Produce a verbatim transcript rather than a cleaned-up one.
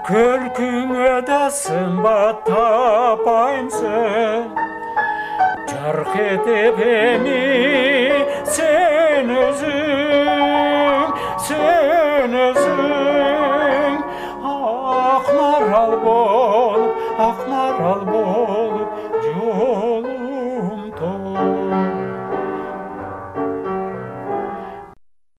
Күлкіңе де сымбат тапайымсың, жарқ етіп еме сен өзің, сен өзің. Ақ марал болып, ақ марал болып